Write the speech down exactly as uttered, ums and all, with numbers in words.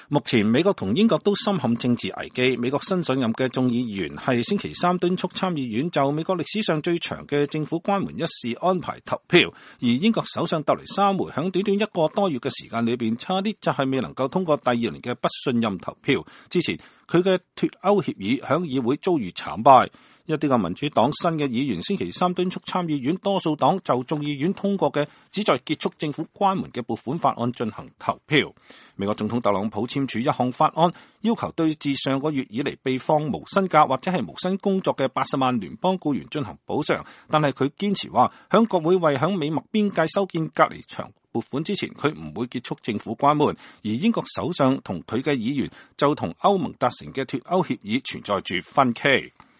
目前美國同英國都深陷政治危機，美國新上任嘅眾議員係星期三敦促參議院就美國歷史上最長嘅政府關門一事安排投票，而英國首相特蕾莎梅響短短一個多月嘅時間裏邊，差啲就係未能夠通過第二輪嘅不信任投票。之前佢嘅脫歐協議響議會遭遇慘敗。一啲嘅民主黨新嘅議員星期三敦促參議院多數黨就眾議院通過嘅旨在結束政府關門嘅撥款法案進行投票。美國總統特朗普簽署一項法案，要求對自上個月以嚟被放無薪假或者係無薪工作嘅八十萬聯邦僱員進行補償，但係佢堅持話響國會為響美墨邊界修建隔離牆撥款之前，佢唔會結束政府關門。而英國首相同佢嘅議員就同歐盟達成嘅脫歐協議存在住分歧。